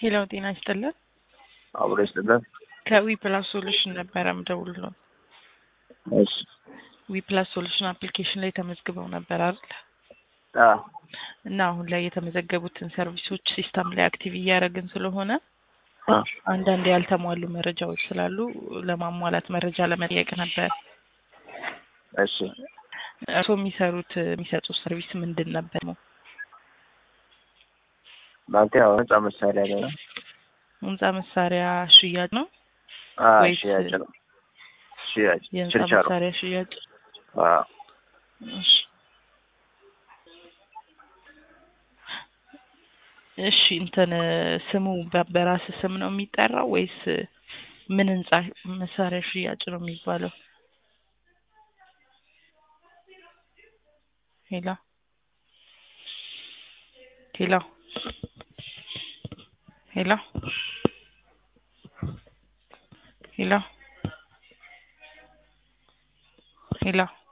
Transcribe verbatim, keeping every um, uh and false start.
ሄሎ ጤና ይስጥልን። አብሮ ይስጥልን። ከዊ ፕላስ ሶሉሽን ነበር የምደውልልዎ። እሺ ዊ ፕላስ ሶሉሽን አፕሊኬሽን ላይ ተመዝግበው ነበር አይደል? አዎ። እና አሁን ላይ የተመዘገቡትን ሰርቪሶች ሲስተም ላይ አክቲቭ እያደረግን ስለሆነ አዎ አንዳንድ ያልተሟሉ መረጃዎች ስላሉ ለማሟላት መረጃ ለመጠየቅ ነበር። እሺ እርስዎ የሚሰሩት የሚሰጡት ሰርቪስ ምንድን ነበር ነው? ማለት ያው ህንጻ መሳሪያ ነው። ህንጻ መሳሪያ ሽያጭ ነው አዎ ወይስ ሽያጭ ነው። ሽያጭ የህንጻ ችርቻሮ። መሳሪያ ሽያጭ? አዎ እሺ እሺ እንትን ስሙ በራስ ስም ነው የሚጠራው ወይስ ምን ህንጻ መሳሪያ ሽያጭ ነው የሚባለው? ሄሎ ሄሎ ሄሎ ሄሎ ሄሎ